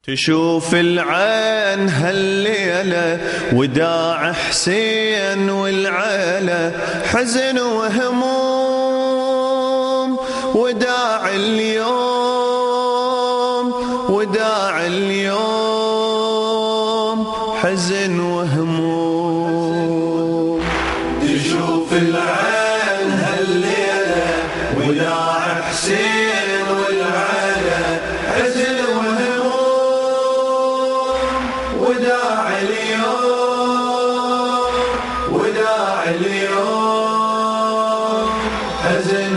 تشوف العين هالليلة وداع حسين والعيلة، حزن وهموم وداع اليوم، وداع اليوم حزن وهموم. تشوف العين هالليلة وداع حسين والعيلة، حزن وداع اليوم، وداع اليوم حزن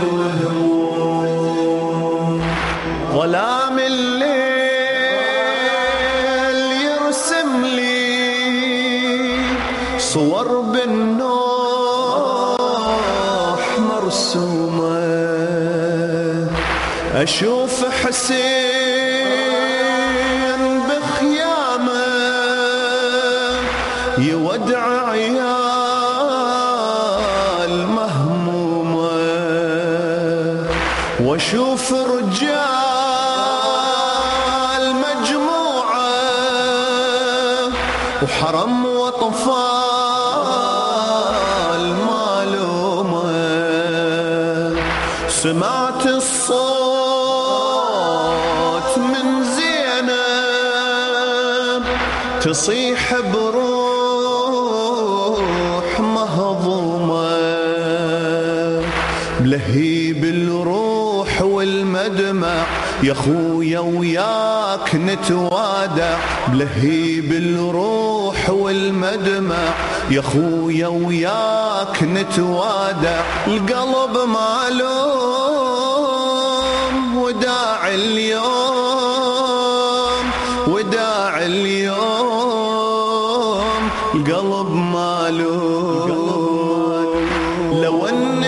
وهموم. ظلام الليل يرسم لي صور بالنوح مرسومة، أشوف حسين بخيامه يودع عيال مهمومة، واشوف رجال مجموعة وحرم واطفال مالومة. سمعت الصوت من زينب تصيح بروح مهضومة، بلهيب الروح والمدمع يا خويا وياك نتوادع، بلهيب الروح والمدمع يا خويا وياك نتوادع. القلب معلوم وداع اليوم، وداع اليوم القلب معلوم. لو ان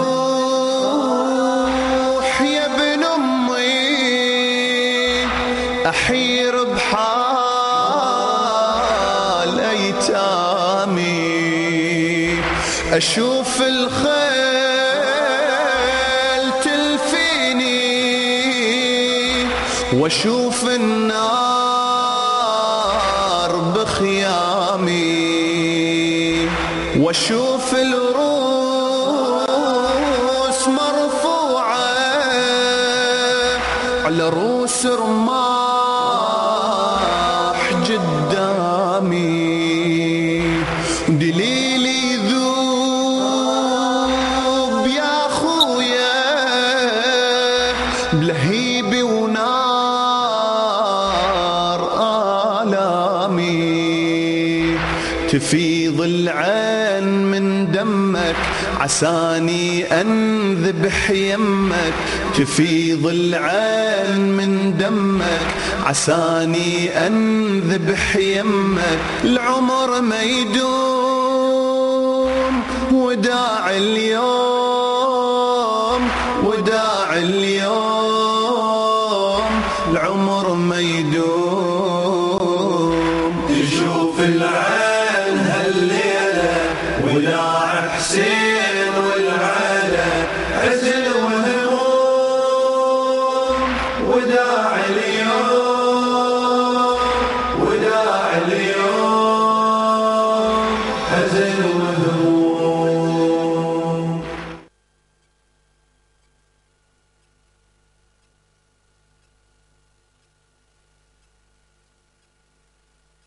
تروح يا ابن امي احير بحال ايتامي، اشوف الخيل تلفيني واشوف النار بخيامي، واشوف الروس مرفوعة على روس رماح قدامي، دليلي ذوب يا خويا بلهيبي ونار آلامي. تفيض العين من دمك عساني أنذبح يمك، تفيض العين من دمك عساني أنذبح يمك. العمر ما يدوم وداع اليوم، وداع اليوم العمر ما يدوم. تشوف العين هالليلة وداع حسين والعيلة، حزن وهموم وداع اليوم، وداع اليوم حزن